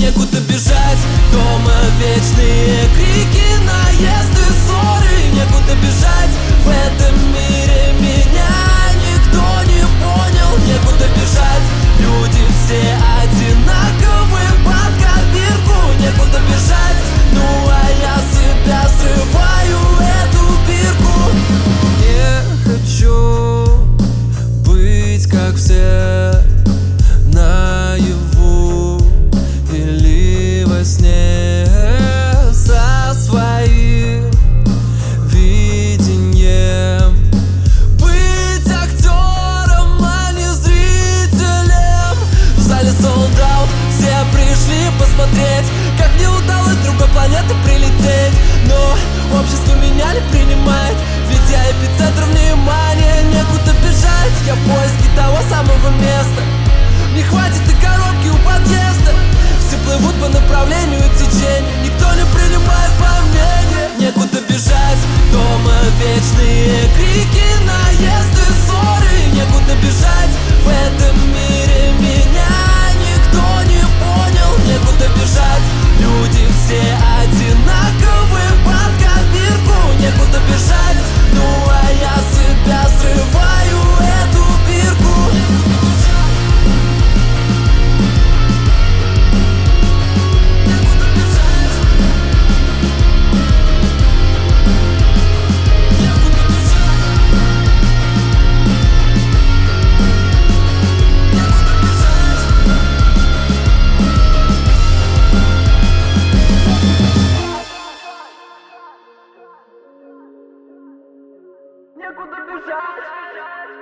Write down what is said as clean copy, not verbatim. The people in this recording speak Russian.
Некуда бежать, дома вечные крики, наезд и ссоры. Некуда бежать, в этом мире меня никто не понял. Некуда бежать, люди все одинаковы под копирку. Некуда бежать, ну а я себя срываю эту бирку. Не хочу быть как все, наяву или во сне, со своим видением. Быть актером, а не зрителем. В зале sold out, все пришли посмотреть, как мне удалось с другой планеты прилететь. Но общество меня не принимает, ведь я эпицентр внимания. Некуда бежать, я в поиске того самого места. Не хватит и коробки у подъезда. Все плывут по направлению течения, никто не принимает по мнению. Некуда бежать, дома вечные крики, наезд и ссоры. Некуда бежать, в этом мире меня никто не понял. Некуда бежать, люди все одинаковы под копирку. Некуда бежать, ну а я себя срываю эту бирку. Некуда бежать.